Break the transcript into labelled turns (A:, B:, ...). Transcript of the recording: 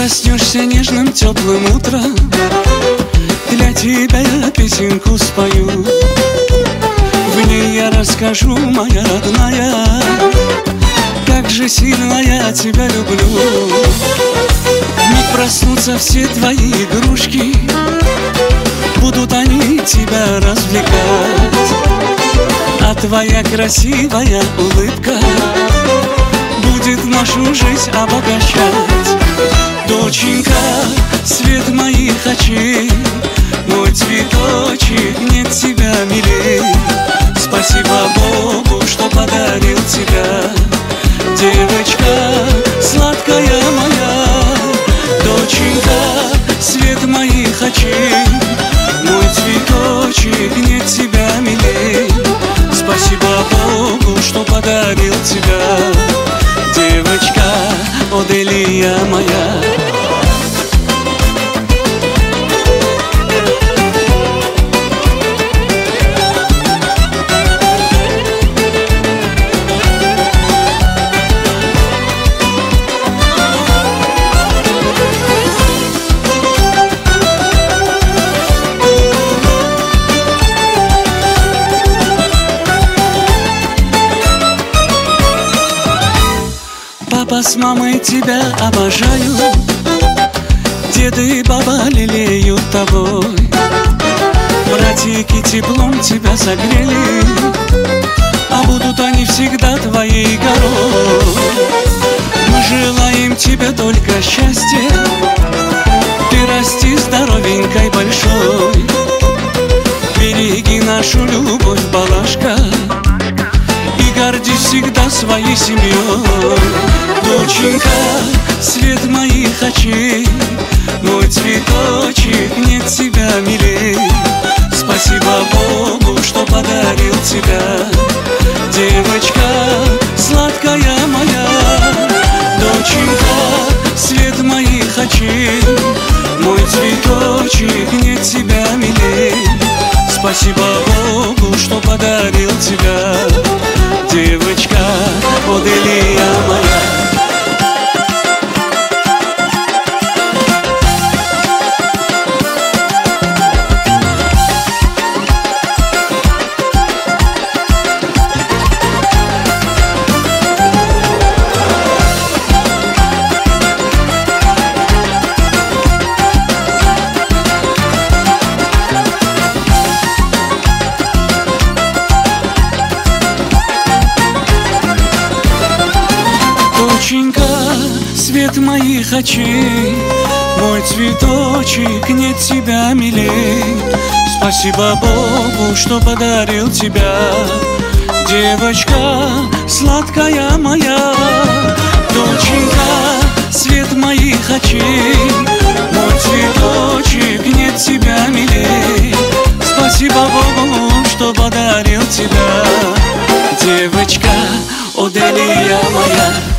A: проснешься нежным теплым утром, для тебя я песенку спою. В ней я расскажу, моя родная, как же сильно я тебя люблю. Вмиг проснутся все твои игрушки, будут они тебя развлекать, а твоя красивая улыбка будет нашу жизнь обогащать. Доченька, свет моих очей, мой цветочек, нет тебя милей. Спасибо Богу, что подарил тебя, девочка сладкая моя. Доченька, свет моих очей, мой цветочек, нет тебя милей. Спасибо Богу, что подарил тебя, девочка Оделия моя. Папа с мамой тебя обожают, деды и баба лелеют тобой, братики теплом тебя согрели, а будут они всегда твоей горой. Мы желаем тебе только счастья, ты расти здоровенькой большой. Береги нашу любовь, балашка, и гордись всегда своей семьей. Доченька, свет моих очей, мой цветочек, нет тебя милей. Спасибо Богу, что подарил тебя, девочка сладкая моя. Доченька, свет моих очей, мой цветочек, нет тебя милей. Спасибо Богу, что подарил тебя, девочка Оделия моя. Доченька, свет моих очей, мой цветочек, нет тебя милей. Спасибо Богу, что подарил тебя, девочка сладкая моя. Доченька, свет моих очей, мой цветочек, нет тебя милей. Спасибо Богу, что подарил тебя, девочка Оделия моя.